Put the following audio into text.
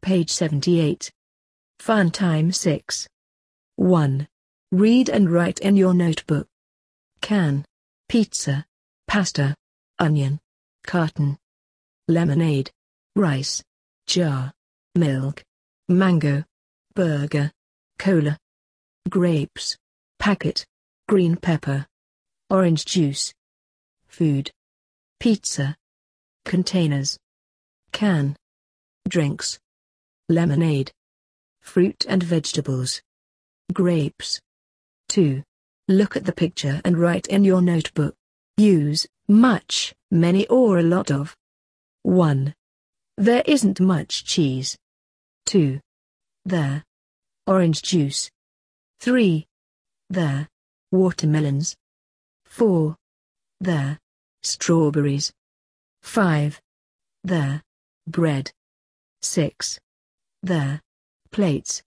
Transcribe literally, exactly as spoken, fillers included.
Page seventy-eight. Fun time six. one. Read and write in your notebook. Can. Pizza. Pasta. Onion. Carton. Lemonade. Rice. Jar. Milk. Mango. Burger. Cola. Grapes. Packet. Green pepper. Orange juice. Food. Pizza. Containers. Can. Drinks. Lemonade. Fruit and vegetables. Grapes. two. Look at the picture and write in your notebook. Use much, many or a lot of. one. There isn't much cheese. two. There. Orange juice. three. There. Watermelons. four. There. Strawberries. five. There. Bread. six. There. Plates.